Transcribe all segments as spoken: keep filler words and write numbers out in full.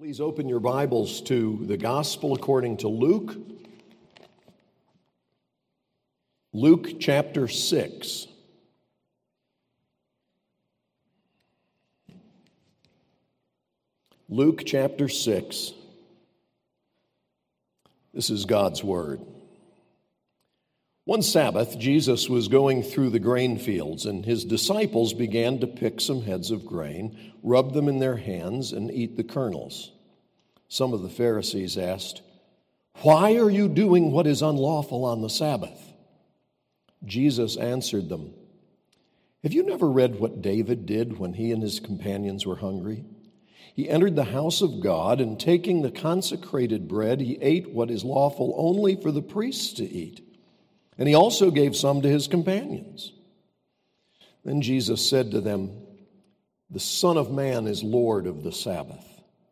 Please open your Bibles to the Gospel according to Luke. Luke chapter six. Luke chapter six. This is God's Word. One Sabbath, Jesus was going through the grain fields, and his disciples began to pick some heads of grain, rub them in their hands, and eat the kernels. Some of the Pharisees asked, "Why are you doing what is unlawful on the Sabbath?" Jesus answered them, "Have you never read what David did when he and his companions were hungry? He entered the house of God, and taking the consecrated bread, he ate what is lawful only for the priests to eat. And he also gave some to his companions." Then Jesus said to them, "The Son of Man is Lord of the Sabbath."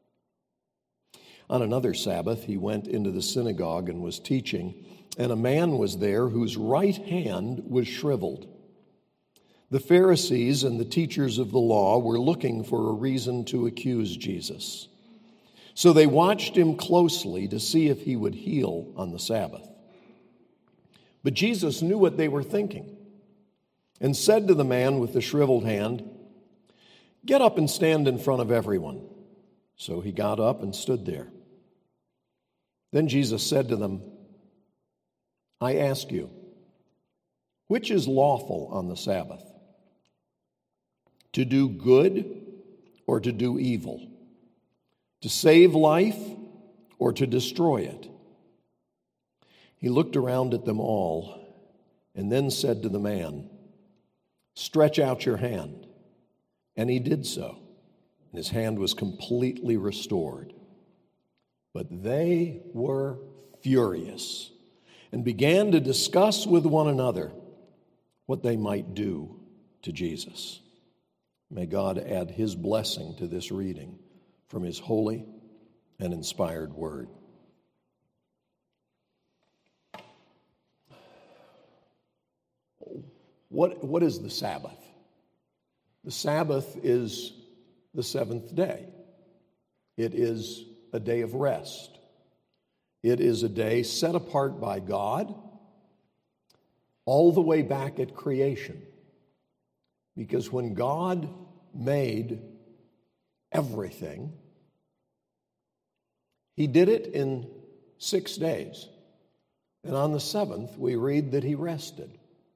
On another Sabbath, he went into the synagogue and was teaching, and a man was there whose right hand was shriveled. The Pharisees and the teachers of the law were looking for a reason to accuse Jesus. So they watched him closely to see if he would heal on the Sabbath. But Jesus knew what they were thinking and said to the man with the shriveled hand, "Get up and stand in front of everyone." So he got up and stood there. Then Jesus said to them, "I ask you, which is lawful on the Sabbath? To do good or to do evil? To save life or to destroy it?" He looked around at them all and then said to the man, "Stretch out your hand." And he did so, and his hand was completely restored. But they were furious and began to discuss with one another what they might do to Jesus. May God add his blessing to this reading from his holy and inspired word. What, what is the Sabbath? The Sabbath is the seventh day. It is a day of rest. It is a day set apart by God all the way back at creation. Because when God made everything, he did it in six days. And on the seventh, we read that he rested.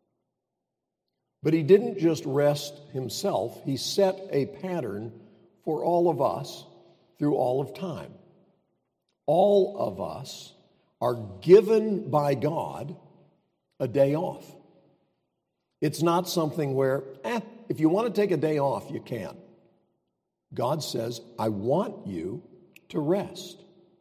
But he didn't just rest himself, he set a pattern for all of us through all of time. All of us are given by God a day off. It's not something where, eh, if you want to take a day off, you can. God says, I want you to rest.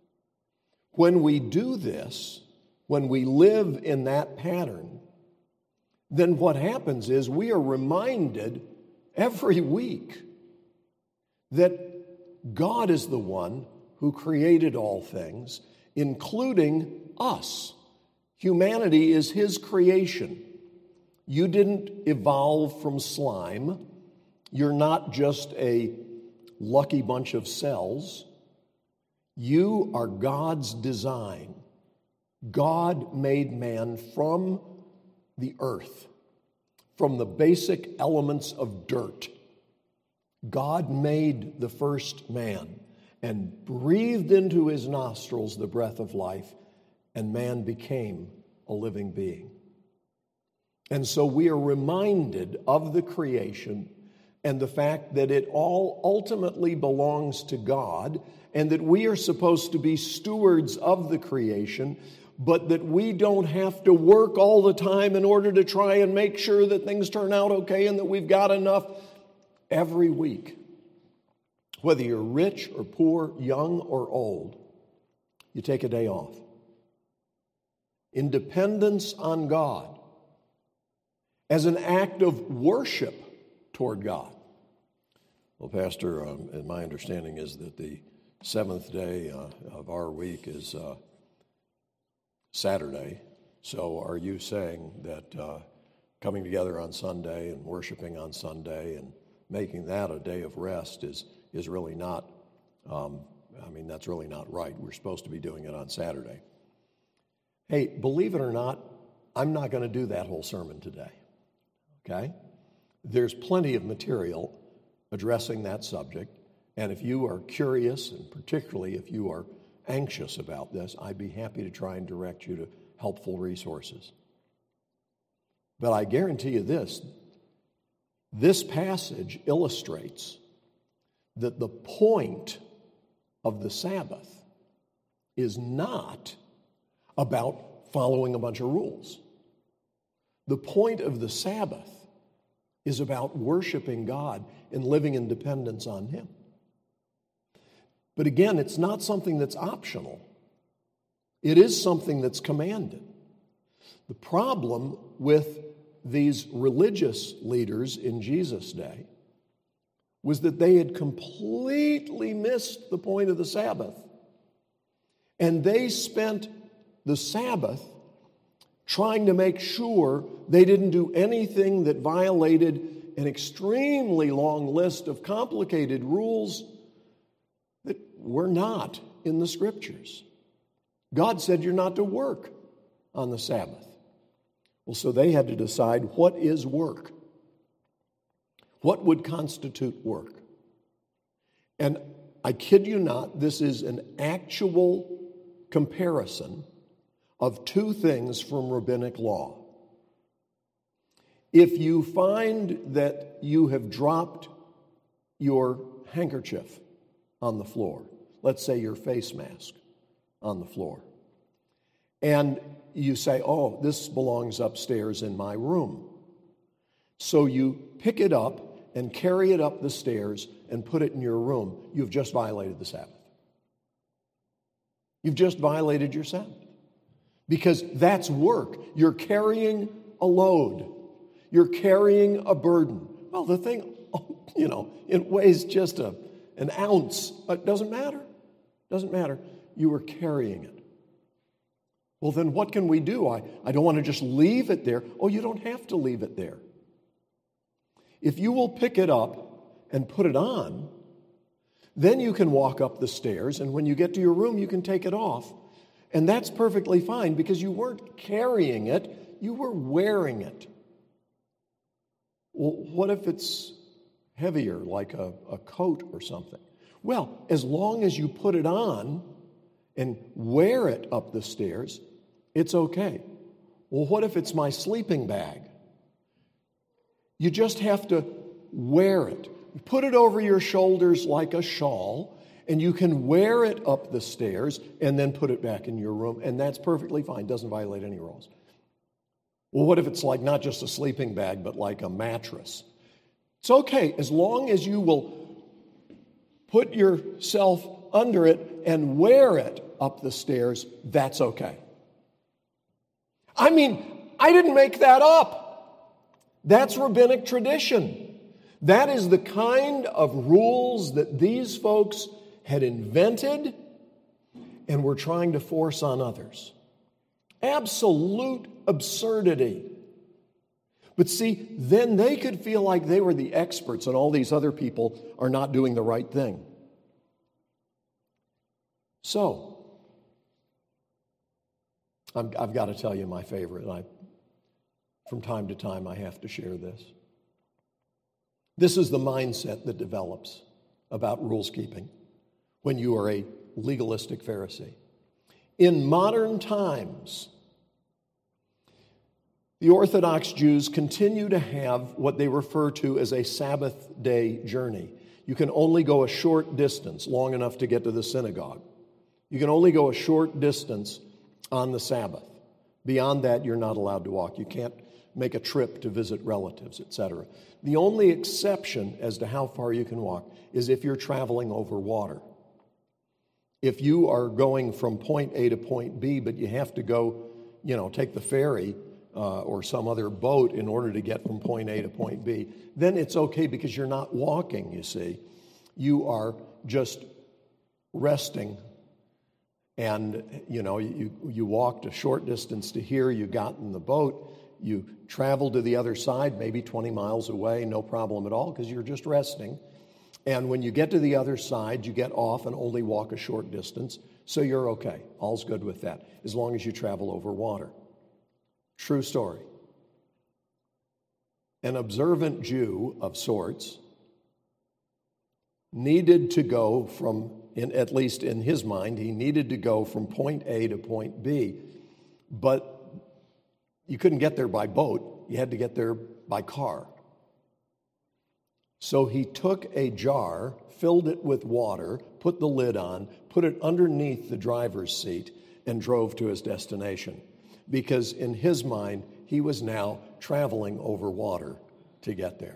When we do this, when we live in that pattern, then what happens is we are reminded every week that God is the one who created all things, including us. Humanity is his creation. You didn't evolve from slime. You're not just a lucky bunch of cells. You are God's design. God made man from the earth, from the basic elements of dirt. God made the first man and breathed into his nostrils the breath of life, and man became a living being. And so we are reminded of the creation and the fact that it all ultimately belongs to God, and that we are supposed to be stewards of the creation, but that we don't have to work all the time in order to try and make sure that things turn out okay and that we've got enough. Every week, whether you're rich or poor, young or old, you take a day off. In dependence on God, as an act of worship toward God. Well, Pastor, um, my understanding is that the seventh day uh, of our week is uh, Saturday. So are you saying that uh, coming together on Sunday and worshiping on Sunday and making that a day of rest is is really not um, I mean, that's really not right. We're supposed to be doing it on Saturday. Hey, believe it or not, I'm not going to do that whole sermon today, okay? There's plenty of material addressing that subject, and if you are curious, and particularly if you are anxious about this, I'd be happy to try and direct you to helpful resources. But I guarantee you this, this passage illustrates that the point of the Sabbath is not about following a bunch of rules. The point of the Sabbath is about worshiping God and living in dependence on Him. But again, it's not something that's optional. It is something that's commanded. The problem with these religious leaders in Jesus' day was that they had completely missed the point of the Sabbath. And they spent the Sabbath trying to make sure they didn't do anything that violated an extremely long list of complicated rules that were not in the Scriptures. God said you're not to work on the Sabbath. Well, so they had to decide what is work. What would constitute work? And I kid you not, this is an actual comparison of two things from rabbinic law. If you find that you have dropped your handkerchief on the floor, let's say your face mask on the floor, and you say, oh, this belongs upstairs in my room. So you pick it up and carry it up the stairs and put it in your room. You've just violated the Sabbath. You've just violated your Sabbath. Because that's work. You're carrying a load. You're carrying a burden. Well, the thing, you know, it weighs just a, an ounce. It doesn't matter. Doesn't matter. You were carrying it. Well, then what can we do? I, I don't want to just leave it there. Oh, you don't have to leave it there. If you will pick it up and put it on, then you can walk up the stairs, and when you get to your room, you can take it off. And that's perfectly fine because you weren't carrying it, you were wearing it. Well, what if it's heavier, like a, a coat or something? Well, as long as you put it on and wear it up the stairs, it's okay. Well, what if it's my sleeping bag? You just have to wear it. Put it over your shoulders like a shawl, and you can wear it up the stairs and then put it back in your room, and that's perfectly fine. Doesn't violate any rules. Well, what if it's like not just a sleeping bag, but like a mattress? It's okay, as long as you will put yourself under it and wear it up the stairs, that's okay. I mean, I didn't make that up. That's rabbinic tradition. That is the kind of rules that these folks had invented and were trying to force on others. Absolute absurdity. But see, then they could feel like they were the experts and all these other people are not doing the right thing. So, I'm, I've got to tell you my favorite. I, from time to time, I have to share this. This is the mindset that develops about rules keeping when you are a legalistic Pharisee. In modern times, the Orthodox Jews continue to have what they refer to as a Sabbath day journey. You can only go a short distance, long enough to get to the synagogue. You can only go a short distance on the Sabbath. Beyond that, you're not allowed to walk. You can't make a trip to visit relatives, et cetera. The only exception as to how far you can walk is if you're traveling over water. If you are going from point A to point B, but you have to go, you know, take the ferry uh, or some other boat in order to get from point A to point B, then it's okay because you're not walking, you see. You are just resting. And, you know, you, you walked a short distance to here, you got in the boat, you traveled to the other side, maybe twenty miles away, no problem at all, because you're just resting. And when you get to the other side, you get off and only walk a short distance, so you're okay. All's good with that, as long as you travel over water. True story. An observant Jew of sorts needed to go from, in, at least in his mind, he needed to go from point A to point B, but you couldn't get there by boat. You had to get there by car. So he took a jar, filled it with water, put the lid on, put it underneath the driver's seat, and drove to his destination. Because in his mind, he was now traveling over water to get there.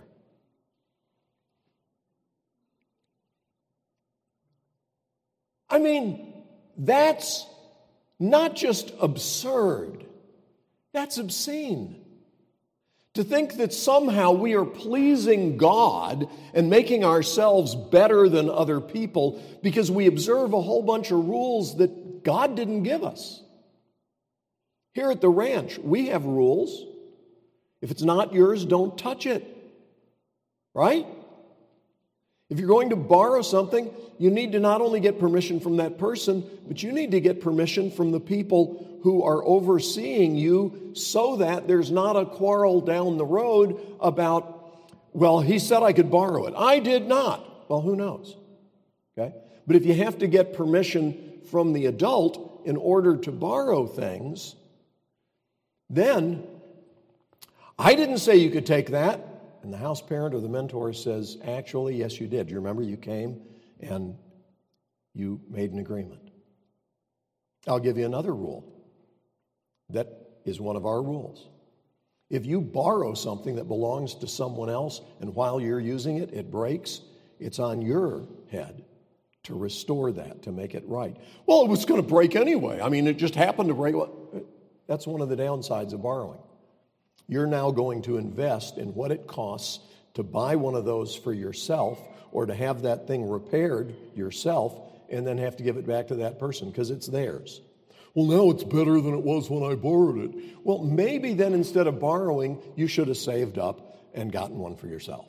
I mean, that's not just absurd, that's obscene. To think that somehow we are pleasing God and making ourselves better than other people because we observe a whole bunch of rules that God didn't give us. Here at the ranch, we have rules. If it's not yours, don't touch it. Right? If you're going to borrow something, you need to not only get permission from that person, but you need to get permission from the people who are overseeing you so that there's not a quarrel down the road about, well, he said I could borrow it. I did not. Well, who knows? Okay? But if you have to get permission from the adult in order to borrow things, then I didn't say you could take that. And the house parent or the mentor says, actually, yes, you did. You remember you came and you made an agreement. I'll give you another rule. That is one of our rules. If you borrow something that belongs to someone else and while you're using it, it breaks, it's on your head to restore that, to make it right. Well, it was going to break anyway. I mean, it just happened to break. That's one of the downsides of borrowing. You're now going to invest in what it costs to buy one of those for yourself or to have that thing repaired yourself and then have to give it back to that person because it's theirs. Well, now it's better than it was when I borrowed it. Well, maybe then instead of borrowing, you should have saved up and gotten one for yourself.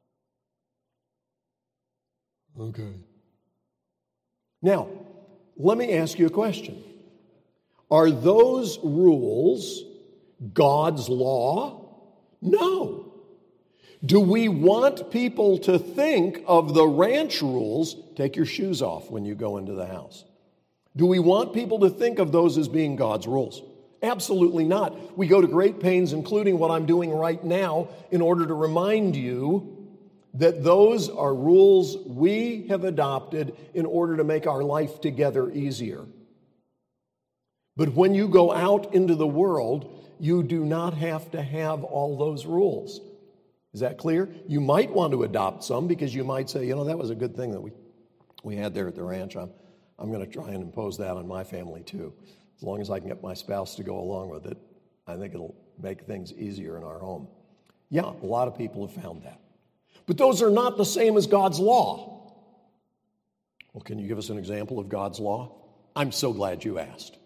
Okay. Now, let me ask you a question. Are those rules God's law? No. Do we want people to think of the ranch rules? Take your shoes off when you go into the house. Do we want people to think of those as being God's rules? Absolutely not. We go to great pains, including what I'm doing right now, in order to remind you that those are rules we have adopted in order to make our life together easier. But when you go out into the world, you do not have to have all those rules. Is that clear? You might want to adopt some because you might say, you know, that was a good thing that we, we had there at the ranch. I'm, I'm going to try and impose that on my family too. As long as I can get my spouse to go along with it, I think it'll make things easier in our home. Yeah, a lot of people have found that. But those are not the same as God's law. Well, can you give us an example of God's law? I'm so glad you asked.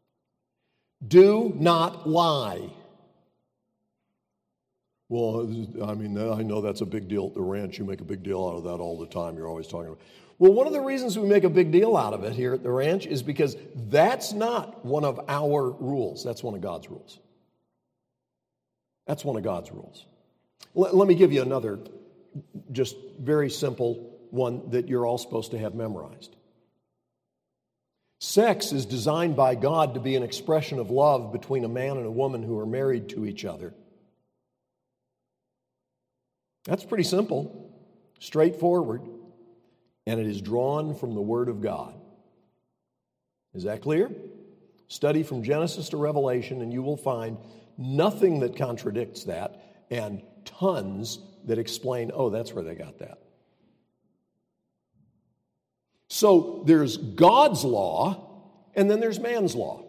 Do not lie. Well, I mean, I know that's a big deal at the ranch. You make a big deal out of that all the time. You're always talking about it. Well, one of the reasons we make a big deal out of it here at the ranch is because that's not one of our rules. That's one of God's rules. That's one of God's rules. Let, let me give you another, just very simple one that you're all supposed to have memorized. Sex is designed by God to be an expression of love between a man and a woman who are married to each other. That's pretty simple, straightforward, and it is drawn from the Word of God. Is that clear? Study from Genesis to Revelation, and you will find nothing that contradicts that and tons that explain, oh, that's where they got that. So there's God's law, and then there's man's law.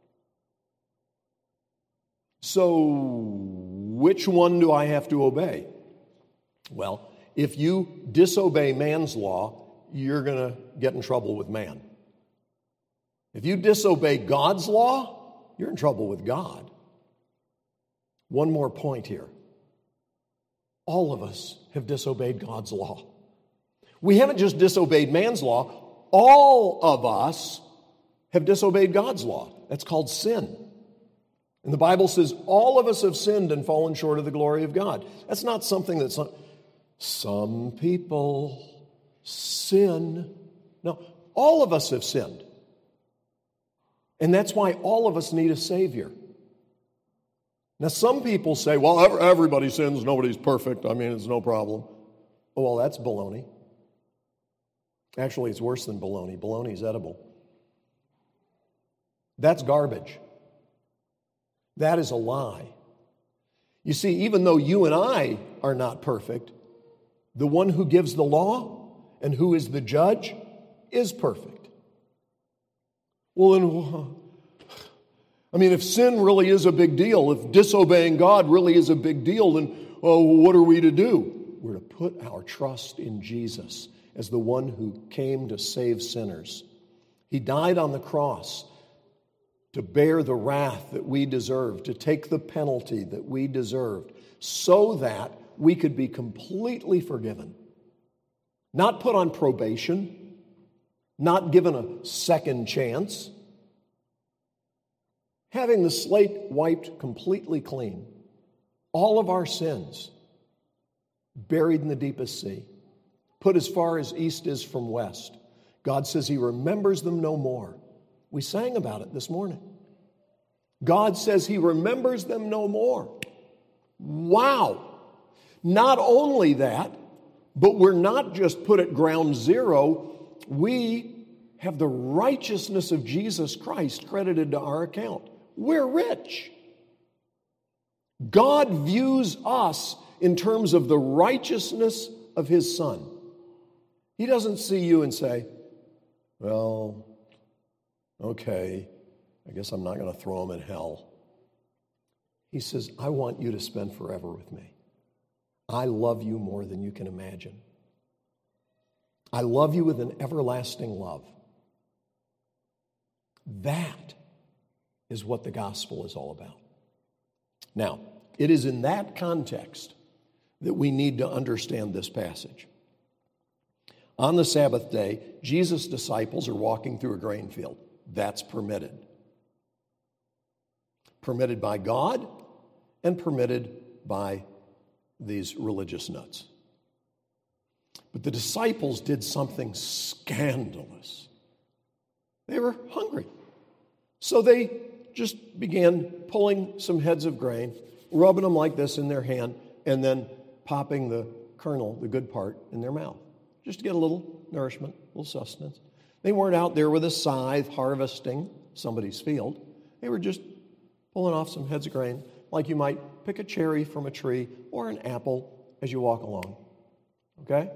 So which one do I have to obey? Well, if you disobey man's law, you're going to get in trouble with man. If you disobey God's law, you're in trouble with God. One more point here. All of us have disobeyed God's law. We haven't just disobeyed man's law. All of us have disobeyed God's law. That's called sin. And the Bible says all of us have sinned and fallen short of the glory of God. That's not something that's not, some people sin. No, all of us have sinned. And that's why all of us need a Savior. Now, some people say, well, everybody sins, nobody's perfect, I mean, it's no problem. Oh, well, that's baloney. Actually, it's worse than baloney. Baloney is edible. That's garbage. That is a lie. You see, even though you and I are not perfect, the one who gives the law and who is the judge is perfect. Well, then, I mean, if sin really is a big deal, if disobeying God really is a big deal, then oh, what are we to do? We're to put our trust in Jesus as the one who came to save sinners. He died on the cross to bear the wrath that we deserved, to take the penalty that we deserved, so that we could be completely forgiven. Not put on probation, not given a second chance, having the slate wiped completely clean, all of our sins buried in the deepest sea, put as far as east is from west. God says He remembers them no more. We sang about it this morning. God says He remembers them no more. Wow! Not only that, but we're not just put at ground zero. We have the righteousness of Jesus Christ credited to our account. We're rich. God views us in terms of the righteousness of His Son. He doesn't see you and say, well, okay, I guess I'm not going to throw him in hell. He says, I want you to spend forever with me. I love you more than you can imagine. I love you with an everlasting love. That is what the gospel is all about. Now, it is in that context that we need to understand this passage. On the Sabbath day, Jesus' disciples are walking through a grain field. That's permitted. Permitted by God and permitted by these religious nuts. But the disciples did something scandalous. They were hungry. So they just began pulling some heads of grain, rubbing them like this in their hand, and then popping the kernel, the good part, in their mouth, just to get a little nourishment, a little sustenance. They weren't out there with a scythe harvesting somebody's field. They were just pulling off some heads of grain like you might pick a cherry from a tree or an apple as you walk along. Okay?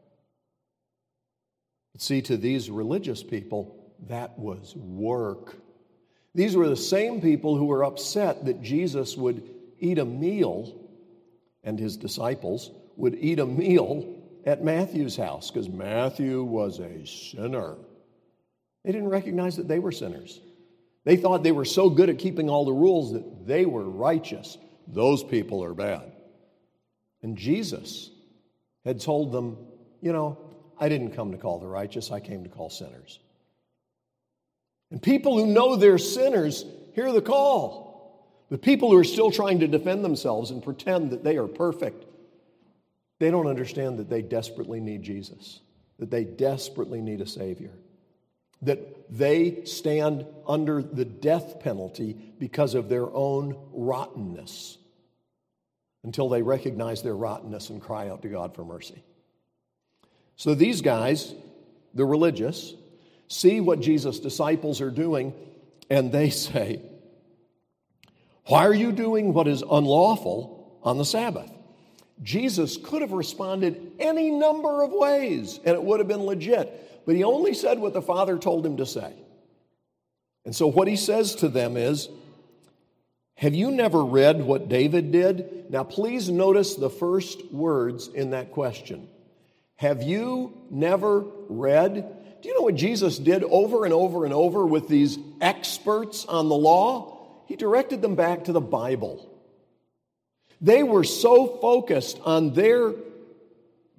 But see, to these religious people, that was work. These were the same people who were upset that Jesus would eat a meal, and his disciples would eat a meal at Matthew's house, because Matthew was a sinner. They didn't recognize that they were sinners. They thought they were so good at keeping all the rules that they were righteous. Those people are bad. And Jesus had told them, you know, I didn't come to call the righteous, I came to call sinners. And people who know they're sinners hear the call. The people who are still trying to defend themselves and pretend that they are perfect, they don't understand that they desperately need Jesus, that they desperately need a Savior, that they stand under the death penalty because of their own rottenness until they recognize their rottenness and cry out to God for mercy. So these guys, the religious, see what Jesus' disciples are doing, and they say, why are you doing what is unlawful on the Sabbath? Jesus could have responded any number of ways, and it would have been legit. But he only said what the Father told him to say. And so what he says to them is, have you never read what David did? Now please notice the first words in that question. Have you never read? Do you know what Jesus did over and over and over with these experts on the law? He directed them back to the Bible. They were so focused on their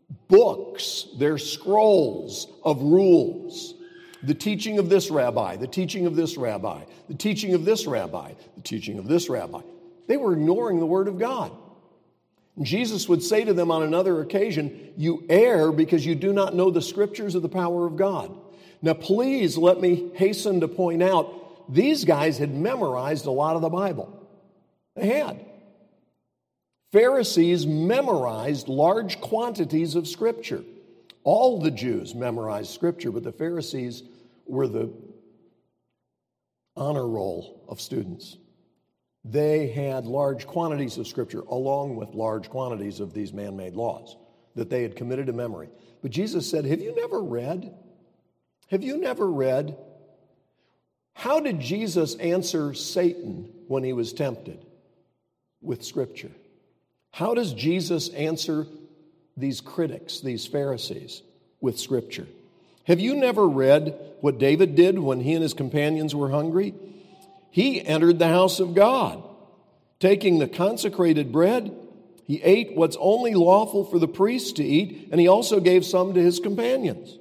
books, their scrolls of rules. The teaching of this rabbi, the teaching of this rabbi, the teaching of this rabbi, the teaching of this rabbi. They were ignoring the Word of God. And Jesus would say to them on another occasion, you err because you do not know the Scriptures of the power of God. Now, please let me hasten to point out, these guys had memorized a lot of the Bible. They had. Pharisees memorized large quantities of Scripture. All the Jews memorized Scripture, but the Pharisees were the honor roll of students. They had large quantities of Scripture along with large quantities of these man-made laws that they had committed to memory. But Jesus said, have you never read? Have you never read? How did Jesus answer Satan when he was tempted? With Scripture. How does Jesus answer these critics, these Pharisees? With Scripture. Have you never read what David did when he and his companions were hungry? He entered the house of God. Taking the consecrated bread, he ate what's only lawful for the priests to eat, and he also gave some to his companions.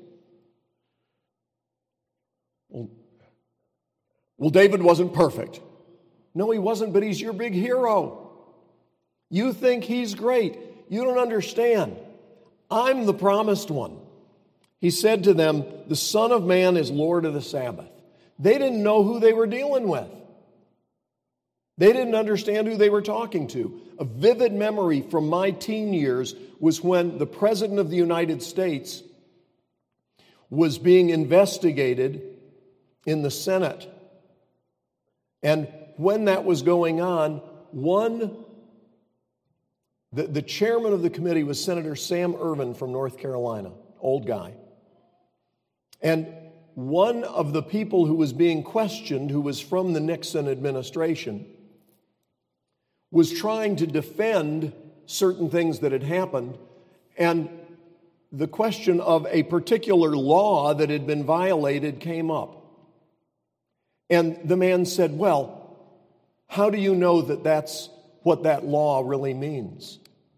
Well, well, David wasn't perfect. No, he wasn't, but he's your big hero. You think he's great. You don't understand. I'm the promised one. He said to them, the Son of Man is Lord of the Sabbath. They didn't know who they were dealing with. They didn't understand who they were talking to. A vivid memory from my teen years was when the President of the United States was being investigated in the Senate. And when that was going on, one, the, the chairman of the committee was Senator Sam Ervin from North Carolina, old guy. And one of the people who was being questioned, who was from the Nixon administration, was trying to defend certain things that had happened, and the question of a particular law that had been violated came up. And the man said, well, how do you know that that's what that law really means?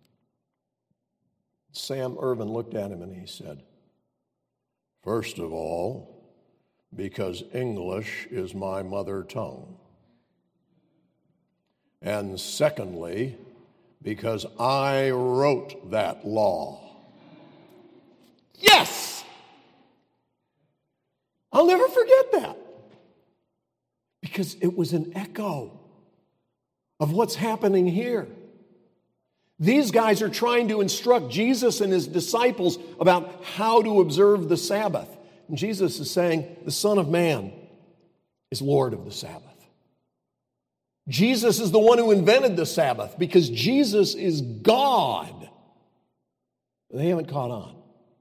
Sam Ervin looked at him and he said, first of all, because English is my mother tongue. And secondly, because I wrote that law. Yes! I'll never forget that. Because it was an echo of what's happening here. These guys are trying to instruct Jesus and his disciples about how to observe the Sabbath. And Jesus is saying, the Son of Man is Lord of the Sabbath. Jesus is the one who invented the Sabbath because Jesus is God. They haven't caught on.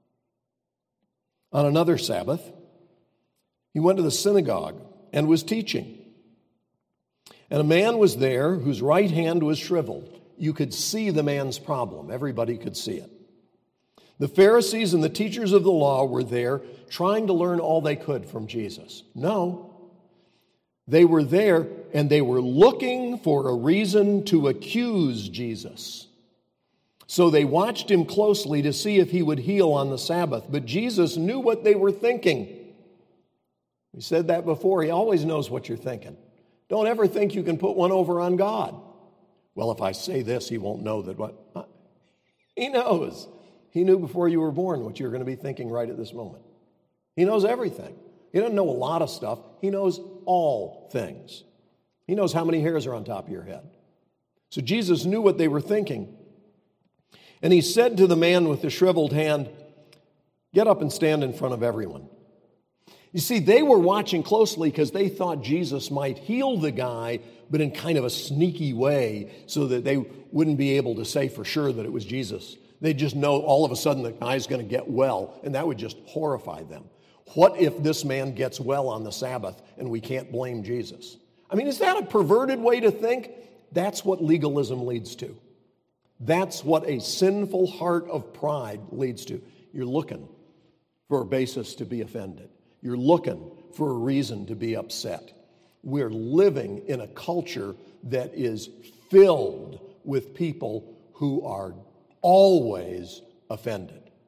On another Sabbath, he went to the synagogue and was teaching. And a man was there whose right hand was shriveled. You could see the man's problem. Everybody could see it. The Pharisees and the teachers of the law were there trying to learn all they could from Jesus. No. They were there and they were looking for a reason to accuse Jesus. So they watched him closely to see if he would heal on the Sabbath. But Jesus knew what they were thinking. We said that before. He always knows what you're thinking. Don't ever think you can put one over on God. Well, if I say this, he won't know that what... He knows. He knew before you were born what you were going to be thinking right at this moment. He knows everything. He doesn't know a lot of stuff. He knows all things. He knows how many hairs are on top of your head. So Jesus knew what they were thinking. And he said to the man with the shriveled hand, get up and stand in front of everyone. You see, they were watching closely because they thought Jesus might heal the guy, but in kind of a sneaky way so that they wouldn't be able to say for sure that it was Jesus. They'd just know all of a sudden the guy's going to get well, and that would just horrify them. What if this man gets well on the Sabbath and we can't blame Jesus? I mean, is that a perverted way to think? That's what legalism leads to. That's what a sinful heart of pride leads to. You're looking for a basis to be offended. You're looking for a reason to be upset. We're living in a culture that is filled with people who are always offended.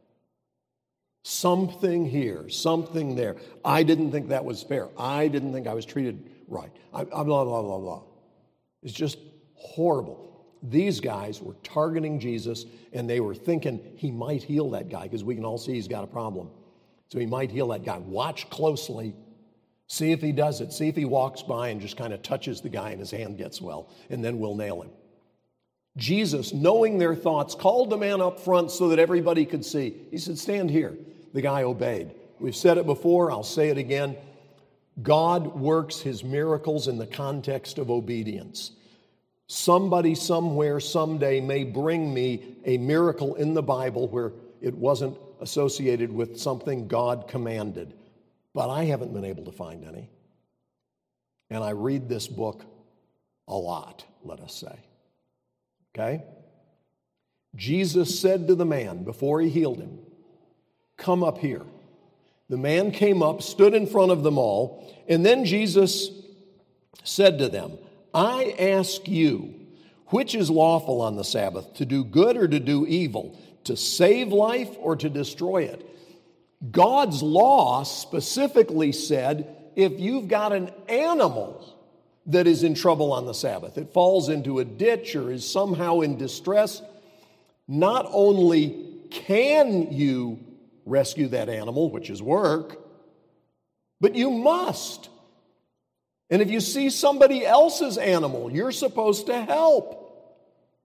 Something here, something there. I didn't think that was fair. I didn't think I was treated right. I, I blah, blah, blah, blah. It's just horrible. These guys were targeting Jesus, and they were thinking he might heal that guy, because we can all see he's got a problem. So he might heal that guy. Watch closely. See if he does it. See if he walks by and just kind of touches the guy and his hand gets well, and then we'll nail him. Jesus, knowing their thoughts, called the man up front so that everybody could see. He said, stand here. The guy obeyed. We've said it before. I'll say it again. God works his miracles in the context of obedience. Somebody somewhere someday may bring me a miracle in the Bible where it wasn't associated with something God commanded. But I haven't been able to find any. And I read this book a lot, let us say. Okay? Jesus said to the man before he healed him, come up here. The man came up, stood in front of them all, and then Jesus said to them, I ask you, which is lawful on the Sabbath, to do good or to do evil, to save life or to destroy it? God's law specifically said, if you've got an animal that is in trouble on the Sabbath, it falls into a ditch or is somehow in distress, not only can you rescue that animal, which is work, but you must. And if you see somebody else's animal, you're supposed to help.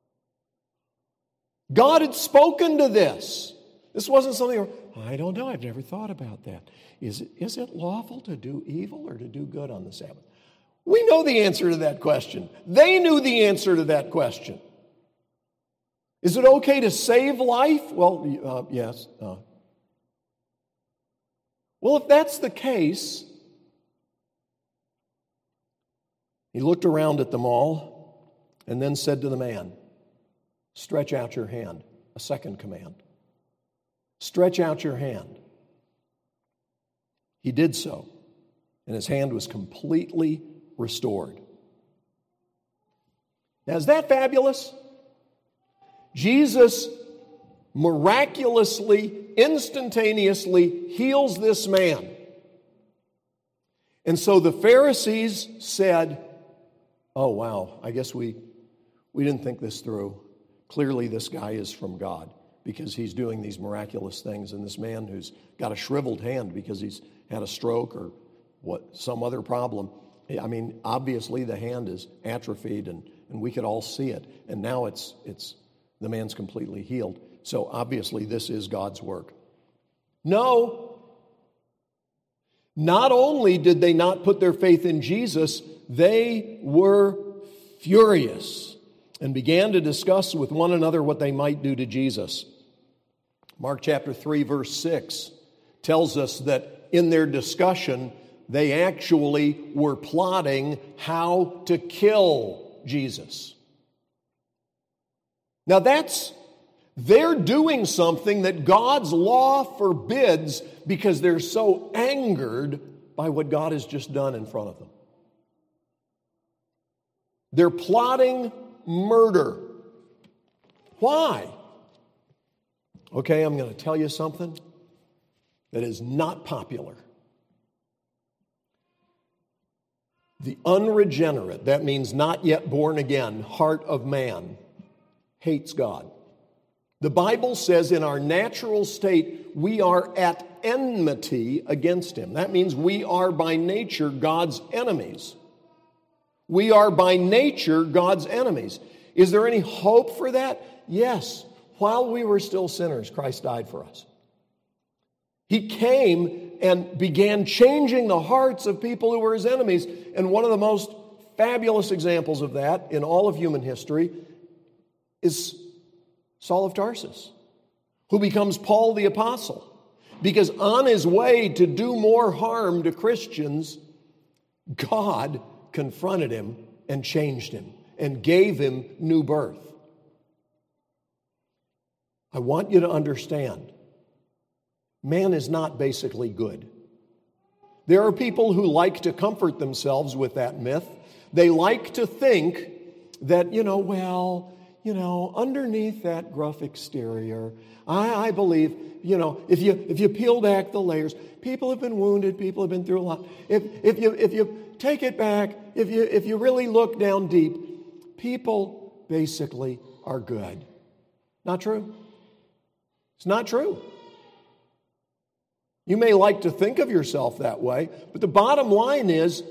God had spoken to this. This wasn't something, I don't know, I've never thought about that. Is it, is it lawful to do evil or to do good on the Sabbath? We know the answer to that question. They knew the answer to that question. Is it okay to save life? Well, uh, yes. Uh, well, if that's the case, he looked around at them all and then said to the man, stretch out your hand. A second command. Stretch out your hand. He did so, and his hand was completely restored. Now, is that fabulous? Jesus miraculously, instantaneously heals this man. And so the Pharisees said, oh, wow, I guess we, we didn't think this through. Clearly this guy is from God because he's doing these miraculous things. And this man who's got a shriveled hand because he's had a stroke or what some other problem, I mean, obviously the hand is atrophied and, and we could all see it. And now it's it's the man's completely healed. So obviously this is God's work. No. Not only did they not put their faith in Jesus, they were furious and began to discuss with one another what they might do to Jesus. Mark chapter three, verse six tells us that in their discussion, they actually were plotting how to kill Jesus. Now that's, they're doing something that God's law forbids because they're so angered by what God has just done in front of them. They're plotting murder. Why? Okay, I'm going to tell you something that is not popular. The unregenerate, that means not yet born again, heart of man, hates God. The Bible says in our natural state, we are at enmity against him. That means we are by nature God's enemies. We are by nature God's enemies. Is there any hope for that? Yes. While we were still sinners, Christ died for us. He came and began changing the hearts of people who were his enemies. And one of the most fabulous examples of that in all of human history is Saul of Tarsus, who becomes Paul the Apostle. Because on his way to do more harm to Christians, God confronted him and changed him and gave him new birth. I want you to understand, man is not basically good. There are people who like to comfort themselves with that myth. They like to think that, you know, well, you know, underneath that gruff exterior, I, I believe, you know, if you if you peel back the layers, people have been wounded, people have been through a lot. If if you if you take it back, if you if you really look down deep, people basically are good. Not true. It's not true. You may like to think of yourself that way, but the bottom line is,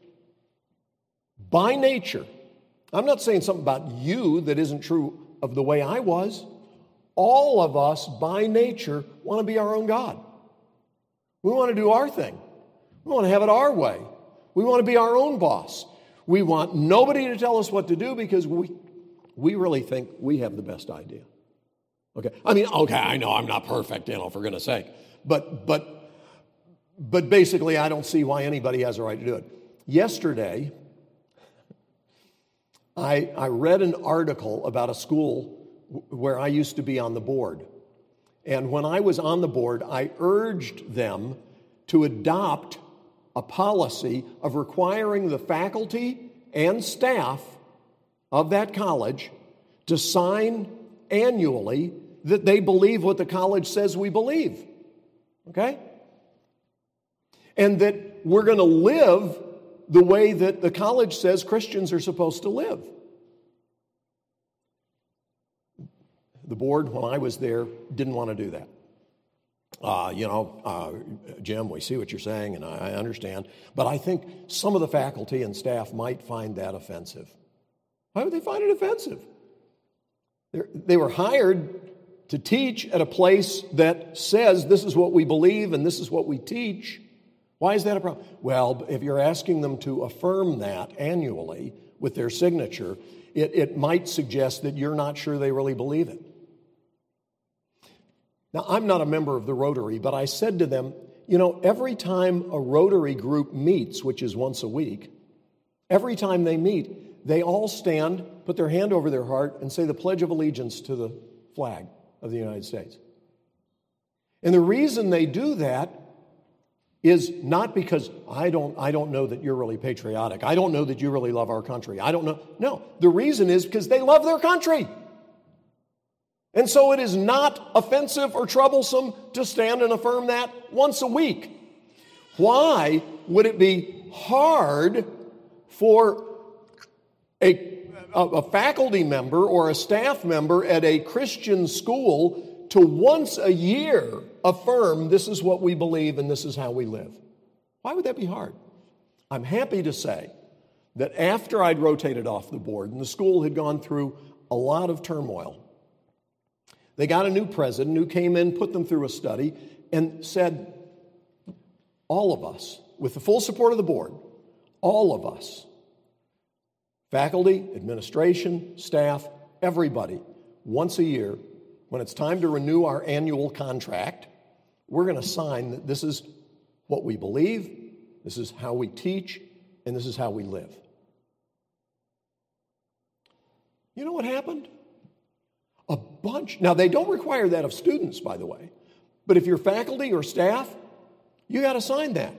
by nature, I'm not saying something about you that isn't true of the way I was. All of us, by nature, want to be our own God. We want to do our thing. We want to have it our way. We want to be our own boss. We want nobody to tell us what to do because we, we really think we have the best idea. Okay, I mean, okay, I know I'm not perfect, you know, for goodness sake. But, but, but basically, I don't see why anybody has a right to do it. Yesterday, I, I read an article about a school where I used to be on the board. And when I was on the board, I urged them to adopt a policy of requiring the faculty and staff of that college to sign annually that they believe what the college says we believe. Okay? And that we're going to live the way that the college says Christians are supposed to live. The board, when I was there, didn't want to do that. Uh, you know, uh, Jim, we see what you're saying, and I, I understand. But I think some of the faculty and staff might find that offensive. Why would they find it offensive? They're, they were hired to teach at a place that says this is what we believe and this is what we teach. Why is that a problem? Well, if you're asking them to affirm that annually with their signature, it, it might suggest that you're not sure they really believe it. Now, I'm not a member of the Rotary, but I said to them, you know, every time a Rotary group meets, which is once a week, every time they meet, they all stand, put their hand over their heart, and say the Pledge of Allegiance to the flag of the United States. And the reason they do that is not because I don't, I don't know that you're really patriotic. I don't know that you really love our country. I don't know. No, the reason is because they love their country. And so it is not offensive or troublesome to stand and affirm that once a week. Why would it be hard for a, a, a faculty member or a staff member at a Christian school to once a year affirm this is what we believe and this is how we live? Why would that be hard? I'm happy to say that after I'd rotated off the board and the school had gone through a lot of turmoil, they got a new president who came in, put them through a study, and said, all of us, with the full support of the board, all of us, faculty, administration, staff, everybody, once a year, when it's time to renew our annual contract, we're going to sign that this is what we believe, this is how we teach, and this is how we live. You know what happened? A bunch. Now, they don't require that of students, by the way. But if you're faculty or staff, you got to sign that.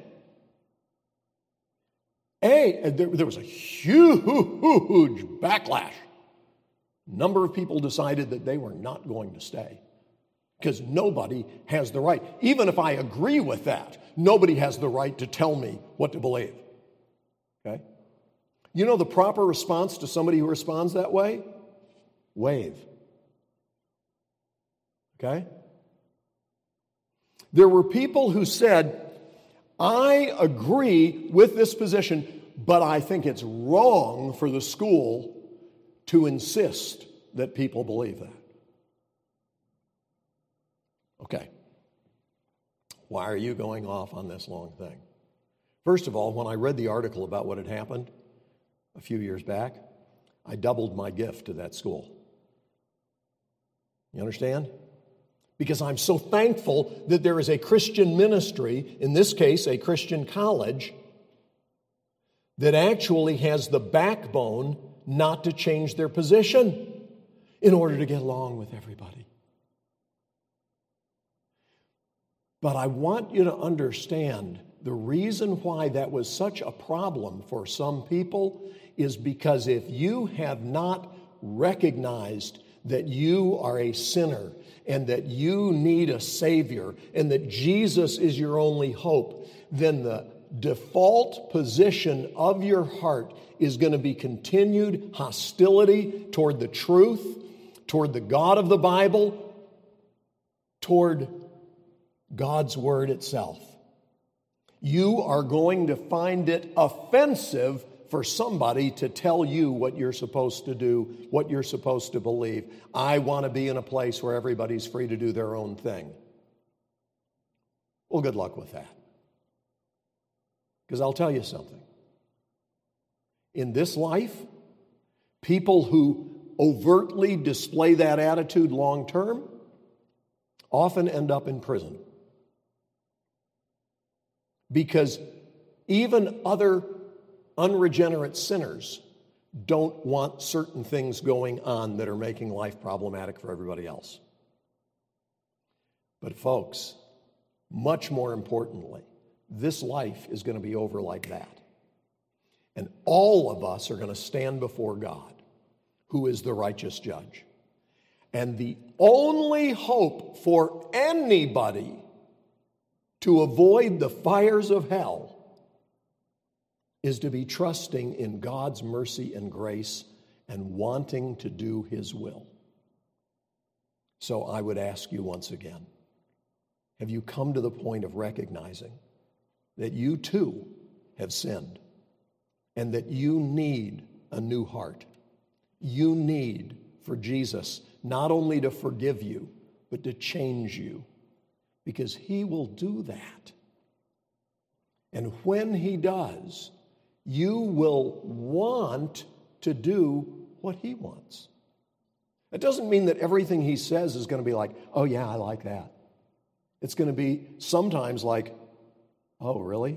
A, there, there was a huge backlash. A number of people decided that they were not going to stay because nobody has the right. Even if I agree with that, nobody has the right to tell me what to believe. Okay? You know the proper response to somebody who responds that way? Wave. Okay? There were people who said, I agree with this position, but I think it's wrong for the school to insist that people believe that. Okay. Why are you going off on this long thing? First of all, when I read the article about what had happened a few years back, I doubled my gift to that school. You understand? Because I'm so thankful that there is a Christian ministry, in this case, a Christian college, that actually has the backbone not to change their position in order to get along with everybody. But I want you to understand the reason why that was such a problem for some people is because if you have not recognized that you are a sinner and that you need a Savior and that Jesus is your only hope, then the default position of your heart is going to be continued hostility toward the truth, toward the God of the Bible, toward God's Word itself. You are going to find it offensive for somebody to tell you what you're supposed to do, what you're supposed to believe. I want to be in a place where everybody's free to do their own thing. Well, good luck with that. Because I'll tell you something. In this life, people who overtly display that attitude long term often end up in prison. Because even other unregenerate sinners don't want certain things going on that are making life problematic for everybody else. But folks, much more importantly, this life is going to be over like that. And all of us are going to stand before God, who is the righteous judge. And the only hope for anybody to avoid the fires of hell is to be trusting in God's mercy and grace and wanting to do His will. So I would ask you once again, have you come to the point of recognizing that you too have sinned and that you need a new heart? You need for Jesus not only to forgive you, but to change you, because He will do that. And when He does, you will want to do what He wants. It doesn't mean that everything He says is going to be like, oh yeah, I like that. It's going to be sometimes like, oh, really?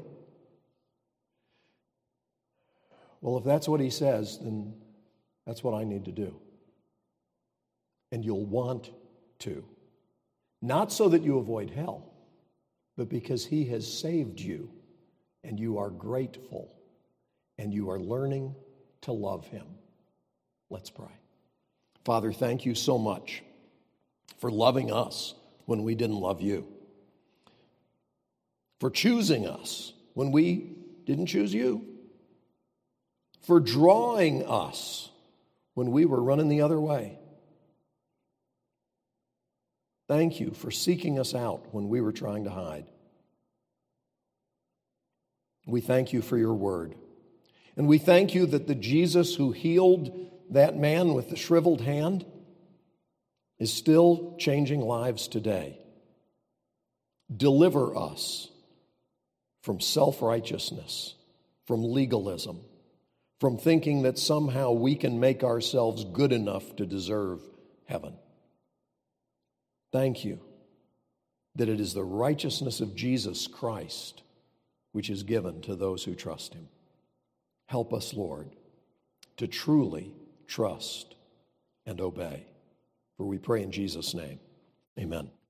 Well, if that's what He says, then that's what I need to do. And you'll want to. Not so that you avoid hell, but because He has saved you and you are grateful and you are learning to love Him. Let's pray. Father, thank you so much for loving us when we didn't love you, for choosing us when we didn't choose you, for drawing us when we were running the other way. Thank you for seeking us out when we were trying to hide. We thank you for your word. And we thank you that the Jesus who healed that man with the shriveled hand is still changing lives today. Deliver us from self-righteousness, from legalism, from thinking that somehow we can make ourselves good enough to deserve heaven. Thank you that it is the righteousness of Jesus Christ which is given to those who trust Him. Help us, Lord, to truly trust and obey. For we pray in Jesus' name. Amen.